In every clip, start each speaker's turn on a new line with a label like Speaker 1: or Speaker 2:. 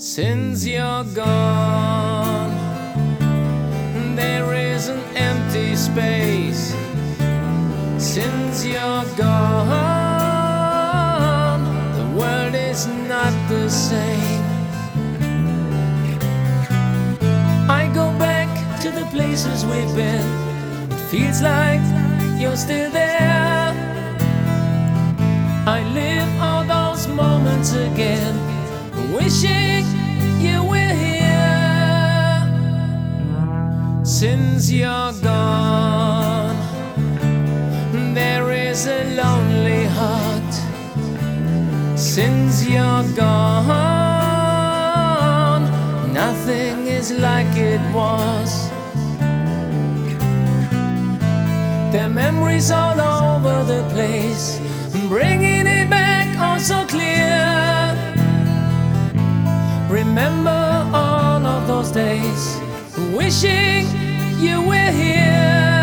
Speaker 1: Since you're gone, there is an empty space. Since you're gone, the world is not the same. I go back to the places we've been. It feels like you're still there. I live all those moments again, wishing you were here. Since you're gone, there is a lonely heart. Since you're gone, nothing is like it was. There are memories all over the place, bringing it back all so clear. Remember all of those days, wishing you were here.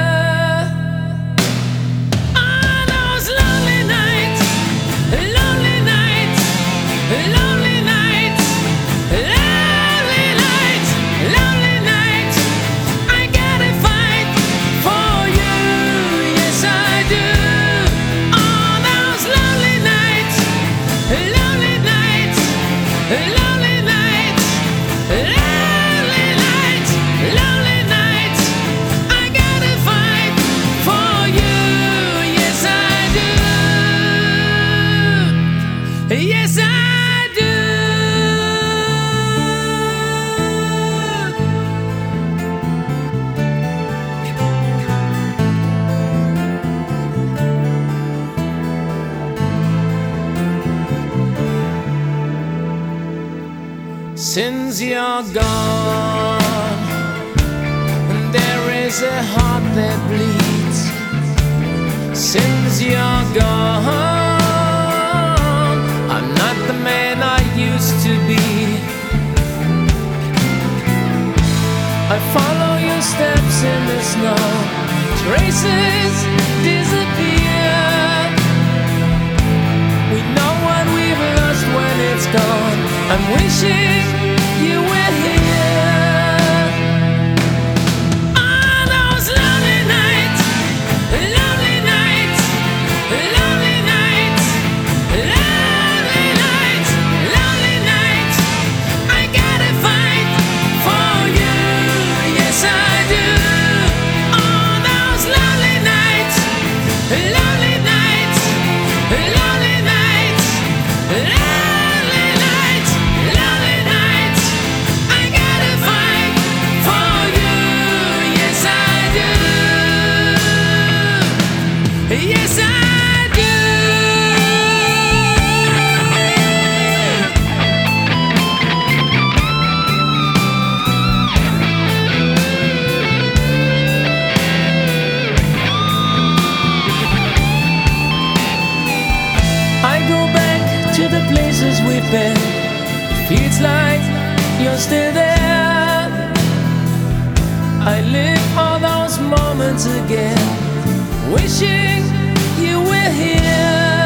Speaker 1: On those lonely nights, lonely nights, lonely nights, lonely nights, lonely nights, I gotta fight for you, yes I do. On those lonely nights, lonely nights, lonely nights, lonely nights, lonely nights, I gotta fight for you, yes I do, yes I do. Since you're gone, there is a heart that bleeds. Since you're gone, I'm not the man I used to be. I follow your steps in the snow, traces disappear. We know what we've lost when it's gone. I'm wishing you were here. On those lonely nights, lonely nights, lonely nights, lonely nights, lonely nights, I gotta fight for you, yes I do. On those lonely nights, lonely nights, lonely nights, lonely nights, lonely nights, I gotta fight for you, yes I do, yes I do. I go back to the places we've been. It feels like you're still there. I live all those moments again, wishing you were here.